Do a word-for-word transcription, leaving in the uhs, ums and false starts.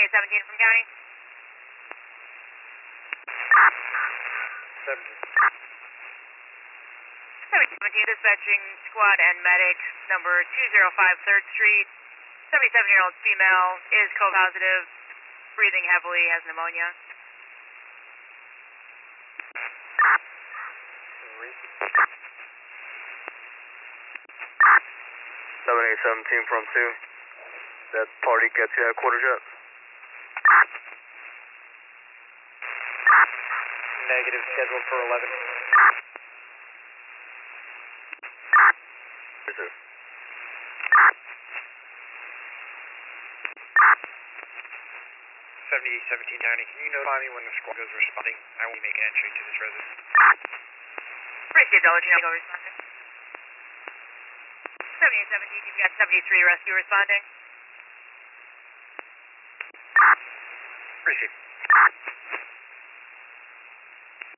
seventy-eight seventeen from county. seventeen. seventy-eight seventeen, dispatching squad and medic number two oh five third Street. seventy-seven-year-old female is COVID positive, breathing heavily, has pneumonia. seventy-eight seventeen from two. That party gets you at quarters yet? Negative, scheduled for eleven. Yes, sir. seventy-eight seventeen County, can you notify me when the squad is responding? I will make an entry to this residence. Appreciate that, let you know go responding. seventy-eight seventeen, you've got seventy-three rescue responding. Appreciate it.